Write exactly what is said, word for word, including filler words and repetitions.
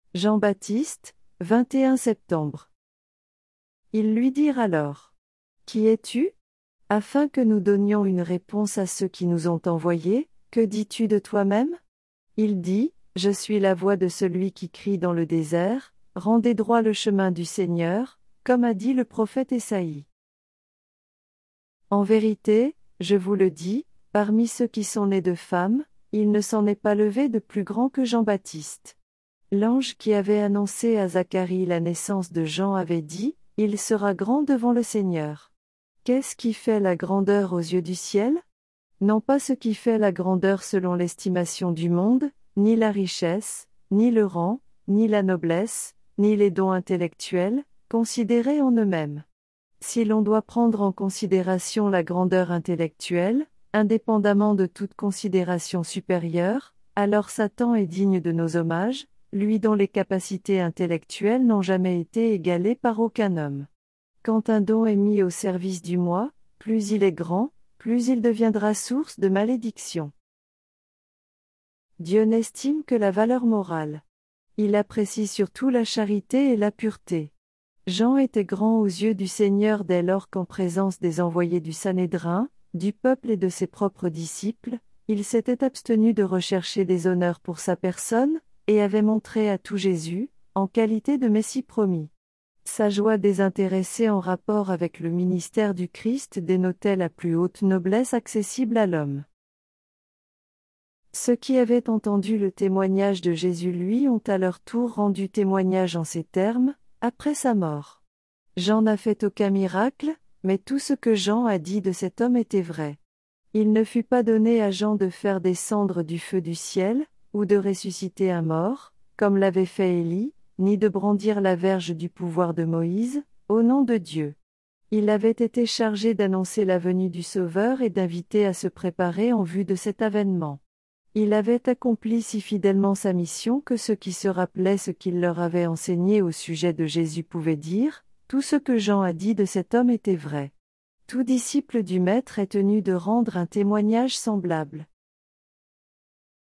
Jean-Baptiste, vingt et un septembre. Ils lui dirent alors: Qui es-tu? Afin que nous donnions une réponse à ceux qui nous ont envoyés, que dis-tu de toi-même? Il dit: Je suis la voix de celui qui crie dans le désert, rendez droit le chemin du Seigneur, comme a dit le prophète Ésaïe. En vérité, je vous le dis, parmi ceux qui sont nés de femmes, il ne s'en est pas levé de plus grand que Jean-Baptiste. L'ange qui avait annoncé à Zacharie la naissance de Jean avait dit: Il sera grand devant le Seigneur. Qu'est-ce qui fait la grandeur aux yeux du ciel? Non pas ce qui fait la grandeur selon l'estimation du monde, ni la richesse, ni le rang, ni la noblesse, ni les dons intellectuels, considérés en eux-mêmes. Si l'on doit prendre en considération la grandeur intellectuelle, indépendamment de toute considération supérieure, alors Satan est digne de nos hommages, lui dont les capacités intellectuelles n'ont jamais été égalées par aucun homme. Quand un don est mis au service du moi, plus il est grand, plus il deviendra source de malédiction. Dieu n'estime que la valeur morale. Il apprécie surtout la charité et la pureté. Jean était grand aux yeux du Seigneur dès lors qu'en présence des envoyés du Sanhédrin, du peuple et de ses propres disciples, il s'était abstenu de rechercher des honneurs pour sa personne, et avait montré à tout Jésus, en qualité de Messie promis. Sa joie désintéressée en rapport avec le ministère du Christ dénotait la plus haute noblesse accessible à l'homme. Ceux qui avaient entendu le témoignage de Jésus lui ont à leur tour rendu témoignage en ces termes, après sa mort. Jean n'a fait aucun miracle, mais tout ce que Jean a dit de cet homme était vrai. Il ne fut pas donné à Jean de faire descendre du feu du ciel, ou de ressusciter un mort, comme l'avait fait Élie, ni de brandir la verge du pouvoir de Moïse, au nom de Dieu. Il avait été chargé d'annoncer la venue du Sauveur et d'inviter à se préparer en vue de cet avènement. Il avait accompli si fidèlement sa mission que ceux qui se rappelaient ce qu'il leur avait enseigné au sujet de Jésus pouvaient dire: Tout ce que Jean a dit de cet homme était vrai. Tout disciple du Maître est tenu de rendre un témoignage semblable.